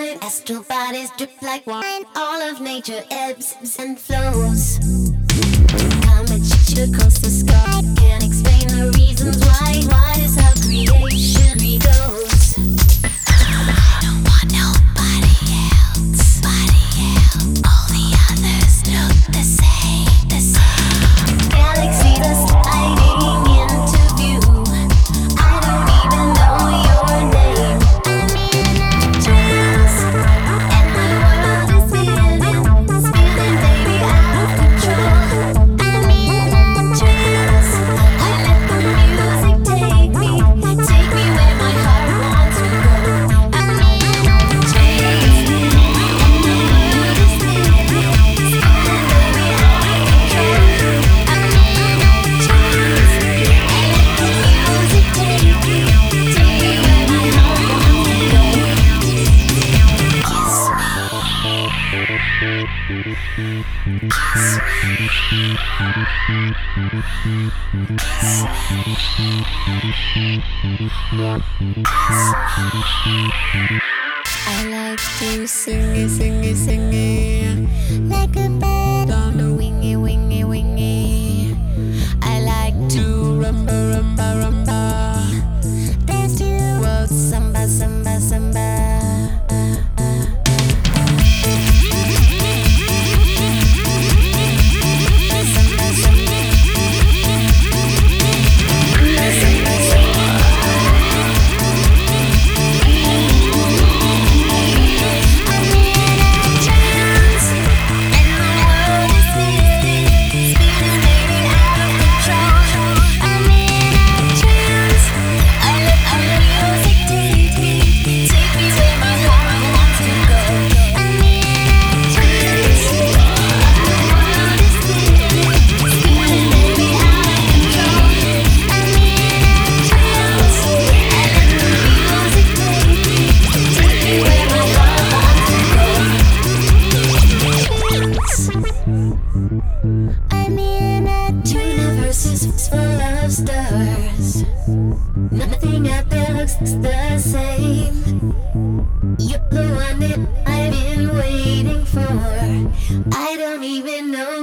shine. Astral bodies drip like wine. All of nature ebbs and flows. Comet shit across the sky. Can't explain the reasons why. Why is how creation goes. I don't want nobody else. All the others look the same. Galaxy dust sliding into view. I don't even know your name. I'm in a trance, and my world is spinning, baby, out of control. I'm in a trance. I let the music take me where my heart wants to go. I'm in a trance, and my world is spinning, baby, out of control. I'm in a trance. I let the music take me where my heart wants to go. Kiss I like to sing it like a bird on a wingy. I like to rumba. Dance to the world, samba. I'm in a universe is full of stars. Nothing out there looks the same. You're the one that I've been waiting for. I don't even know